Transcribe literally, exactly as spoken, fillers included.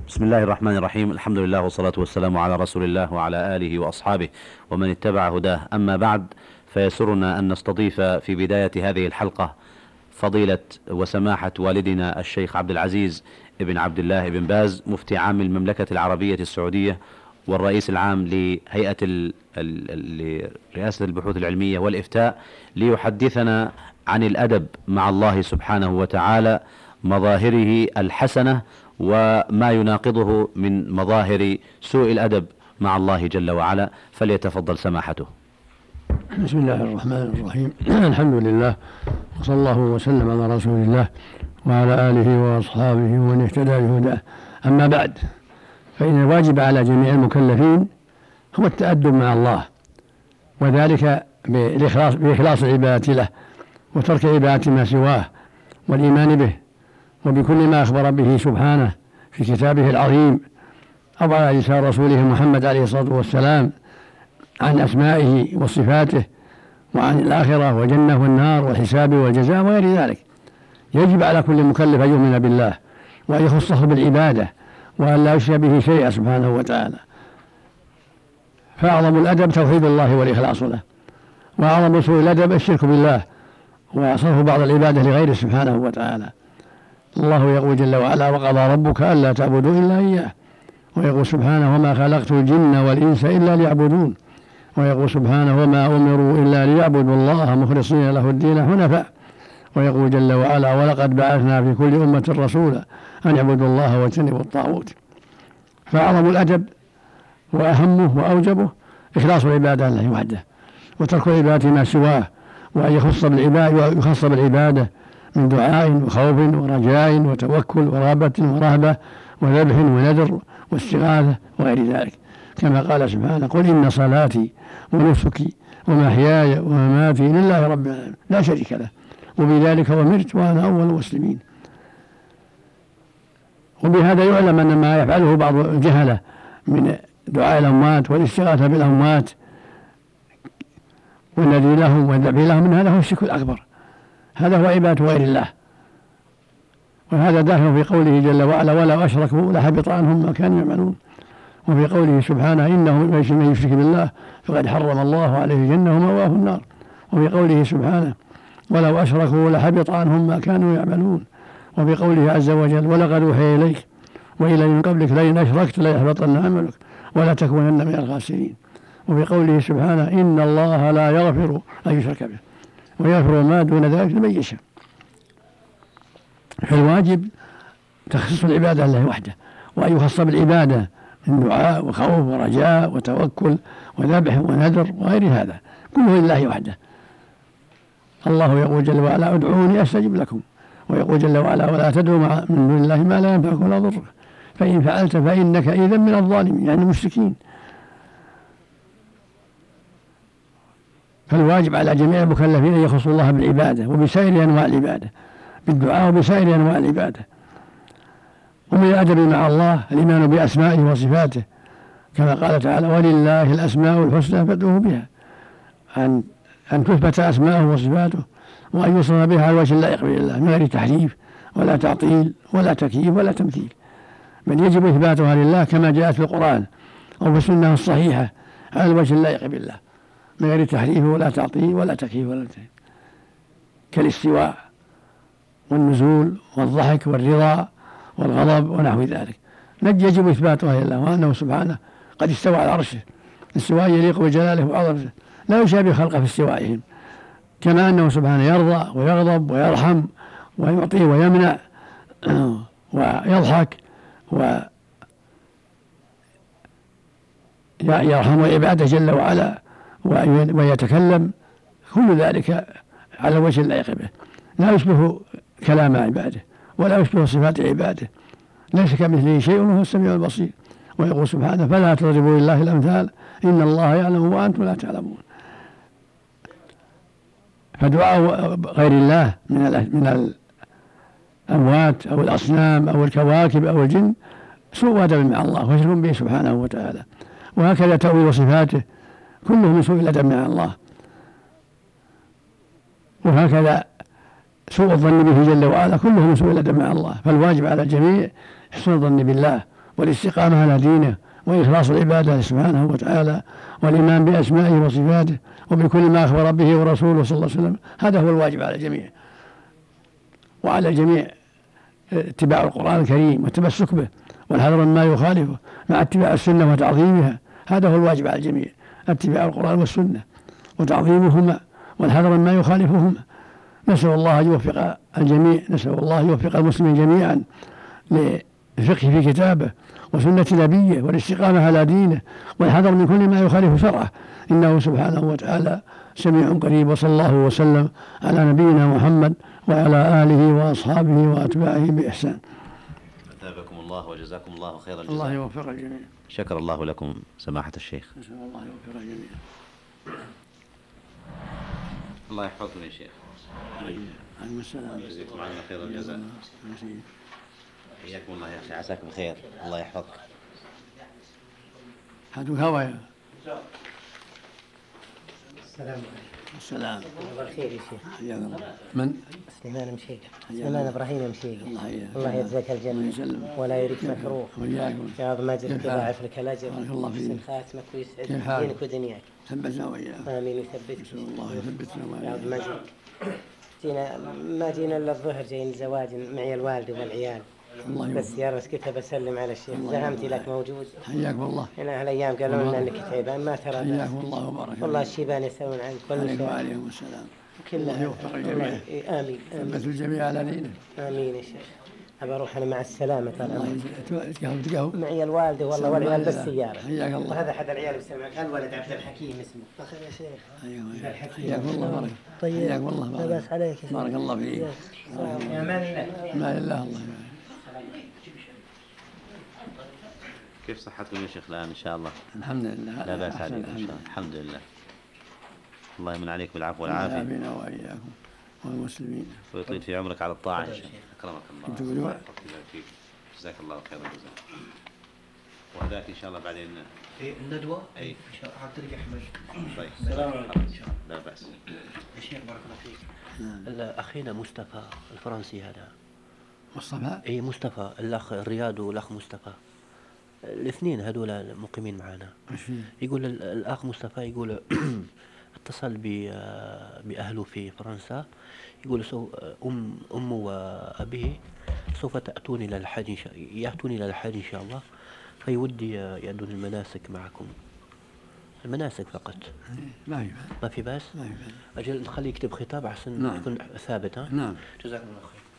بسم الله الرحمن الرحيم. الحمد لله والصلاة والسلام على رسول الله وعلى آله وأصحابه ومن اتبع هداه. أما بعد، فيسرنا أن نستضيف في بداية هذه الحلقة فضيلة وسماحة والدنا الشيخ عبد العزيز ابن عبد الله بن باز، مفتي عام المملكة العربية السعودية والرئيس العام لهيئة ال... ال... لرئاسة البحوث العلمية والإفتاء، ليحدثنا عن الأدب مع الله سبحانه وتعالى، مظاهره الحسنة وما يناقضه من مظاهر سوء الأدب مع الله جل وعلا. فليتفضل سماحته. بسم الله الرحمن الرحيم. الحمد لله، وصلى الله وسلم على رسول الله وعلى آله وأصحابه ومن اهتدى بهداه. أما بعد، فإن الواجب على جميع المكلفين هو التأدب مع الله، وذلك بالإخلاص بإخلاص العبادة له، وترك عبادة ما سواه، والإيمان به وبكل ما أخبر به سبحانه في كتابه العظيم أو على لسان رسوله محمد عليه الصلاة والسلام عن أسمائه وصفاته، وعن الآخرة والجنة والنار والحساب والجزاء وغير ذلك. يجب على كل مكلف أن يؤمن بالله وأن يخصه بالعبادة وأن لا يشرك به شيئا سبحانه وتعالى. فأعظم الأدب توحيد الله والإخلاص له، وأعظم سوء الأدب الشرك بالله وصرف بعض العبادة لغيره سبحانه وتعالى. الله يقول جل وعلا: وقضى ربك ألا تعبدوا إلا إياه. ويقول سبحانه: وما خلقت الجن والإنس إلا ليعبدون. ويقول سبحانه: وما أمروا إلا ليعبدوا الله مخلصين له الدين حنفاء. ويقول جل وعلا: ولقد بعثنا في كل أمة رسولا أن يعبدوا الله واجتنبوا الطاغوت. فأعظم الأدب وأهمه وأوجبه إخلاص العبادة لله وحده، وترك العبادة ما سواه، وأن يخص بالعبادة ويخص بالعبادة من دعاء وخوف ورجاء وتوكل ورغبة ورهبة وذبح ونذر واستغاثة وغير ذلك، كما قال سبحانه: قل إن صلاتي ونسكي ومحياي ومماتي لله رب العالمين لا شريك له وبذلك أمرت وأنا أول المسلمين. وبهذا يعلم أن ما يفعله بعض الجهلة من دعاء الأموات والاستغاثة بالأموات والنذر لهم والذبح لهم من هذا هو الشرك الأكبر، هذا هو عبادة غير الله. وهذا داخل في قوله جل وعلا: ولو أشركوا لحبط عنهم ما كانوا يعملون. وفي قوله سبحانه: إنه من يشرك بالله فقد حرم الله عليه الجنة ومأواه النار. وفي قوله سبحانه: ولو أشركوا لحبط عنهم ما كانوا يعملون. وفي قوله عز وجل: ولقد أوحي إليك وإلى من قبلك لئن أشركت ليحبطن عملك ولا تكونن من الخاسرين. وفي قوله سبحانه: إن الله لا يغفر أن يشرك به ويغفر ما دون ذلك لمن يشاء. فالواجب تخصيص العبادة لله وحده، وأن يخص بالعبادة من دعاء وخوف ورجاء وتوكل وذبح ونذر وغير هذا، كله لله وحده. الله يقول جل وعلا: ادعوني أستجب لكم. ويقول جل وعلا: ولا تدعوا من دون الله ما لا ينفعك ولا يضرك فإن فعلت فإنك إذا من الظالمين، يعني المشركين. فالواجب على جميع المكلفين أن يخصوا الله بالعبادة وبسائر أنواع العبادة، بالدعاء وبسائر أنواع العبادة. ومن الأدب مع الله الإيمان بأسمائه وصفاته، كما قال تعالى: ولله الأسماء الحسنى فادعوه بها. أن أن تثبت أسماءه وصفاته وأن يوصف بها على وجه اللائق بالله من غير تحريف ولا تعطيل ولا تكييف ولا تمثيل، بل يجب إثباتها لله كما جاءت في القرآن أو في السنة الصحيحة على الوجه اللائق بالله من غير تحريف ولا تعطيل ولا تكييف ولا تمثيل، كالاستواء والنزول والضحك والرضا والغضب ونحو ذلك. يجب إثباتها لله، وأنه سبحانه قد استوى على عرشه استواء يليق بجلاله وعظمته لا يشابه خلقه في استوائهم، كما أنه سبحانه يرضى ويغضب ويرحم ويعطي ويمنع ويضحك ويرحم عباده جل وعلا ويتكلم، كل ذلك على وجه اللائق به، لا يشبه كلام عباده ولا يشبه صفات عباده، ليس كمثله شيء وهو السميع البصير. ويقول سبحانه: فلا تضربوا لله الأمثال إن الله يعلم وأنتم لا تعلمون. فدعاء غير الله من من الأموات أو الأصنام أو الكواكب أو الجن سوء أدب مع الله وشرك به سبحانه وتعالى. وهكذا تأويل صفاته كله من سوء الأدب مع الله. وهكذا سوء الظن به جل وعلا كله من سوء الأدب مع الله. فالواجب على الجميع حسن الظن بالله والاستقامة على دينه وإخلاص العبادة سبحانه وتعالى والإيمان بأسمائه وصفاته وبكل ما أخبر به ورسوله صلى الله عليه وسلم. هذا هو الواجب على الجميع، وعلى الجميع اتباع القرآن الكريم والتمسك به والحذر مما يخالفه مع اتباع السنة وتعظيمها. هذا هو الواجب على الجميع، اتباع القرآن والسنة وتعظيمهما والحذر مما يخالفهما. نسأل الله أن يوفق الجميع، نسأل الله أن يوفق المسلمين جميعا للفقه في كتابه وسنة نبيه والاستقامة على دينه والحذر من كل ما يخالف شرعه، إنه سبحانه وتعالى سميع قريب. وصلى الله وسلم على نبينا محمد وعلى آله وأصحابه وأتباعه بإحسان. أثابكم الله وجزاكم الله خير الجزاء. الله يوفق الجميع. شكر الله لكم سماحة الشيخ. نسأل الله يوفق الجميع. الله يحفظكم يا شيخ. عليكم السلام. جزاكم عنا خير الجزاء. حياكم الله يا أخي، عساكم بخير. الله يحفظك. هاتوا هوايا. السلام عليكم. السلام. الله بالخير يا شيخ. حياك الله. من؟ سليمان مشيقة. سليمان ابراهيم مشيقة. الله يحييك. الله يجزاك الجنة ولا يريك مكروه. وإياكم. يا رب ما جزاك يضاعف لك الاجر. بارك الله فيك. يحسن خاتمك ويسعد كيف حالك؟ دينك ودنياك. ثبتنا وإياكم. امين ويثبتك. نسأل الله يثبتنا يا رب ما وإياكم. جينا جينا ما جينا الا الظهر، جايين زواج معي الوالد والعيال. الله بس يوفقك. يا رب كنت بسلم على الشيخ، زهمتي لك موجود. حياك والله. هنا هالايام قالوا لنا انك تعبان، ما ترى بس. حياك والله وبارك. والله الشيبان يسالون عنك عليكم والنساء. وعليكم السلام. كلها. الله يوفق الجميع. الله- امين امين ثبت الجميع على دينه. امين يا شيخ. ابى اروح انا مع السلامه طال الله عمرك. يتقهوى تقهوى. معي الوالده والله والعيال بالسياره. حياك الله. وهذا احد العيال يسلم عليك، الولد عبد الحكيم اسمه. بخير يا شيخ. حياك حياك والله بارك. طيب. حياك والله لا بارك. باس عليك يا شيخ. بارك الله فيك. يا امان الله. ما لله الله يبارك. كيف صحتكم يا شيخ الآن إن شاء الله؟ الحمد لله. لا بأس أحسن عليكم إن شاء الله. الحمد لله. الله يمن عليك بالعفو الله والعافية يعافينا وإياكم والمسلمين. ويطيل في عمرك على الطاعة إن شاء الله. أكرمك الله. كنت تقول الله يبارك فيك. جزاك الله خير الجزاء. وهذاك إن شاء الله بعدين. إيه الندوة؟ أي. إن شاء الله على طريق أحمد. طيب. السلام عليكم. لا بأس. يا شيخ بارك الله فيك. نعم. أخينا مصطفى الفرنسي هذا. مصطفى. إيه مصطفى الأخ رياض والأخ مصطفى. الاثنين هذول مقيمين معنا. وش فيه؟ يقول ال- الأخ مصطفى يقول اتصل ب- بأهله في فرنسا، يقول سو أم أمه وأبيه سوف تأتون إلى الحج إن شاء يأتون إلى الحج إن شاء الله، فيودي يأدون المناسك معكم، المناسك فقط. ما في بأس. ما في بأس؟ ما في بأس. أجل نخليه يكتب خطاب أحسن نعم. يكون ثابت. ها؟ نعم. جزاكم الله خير.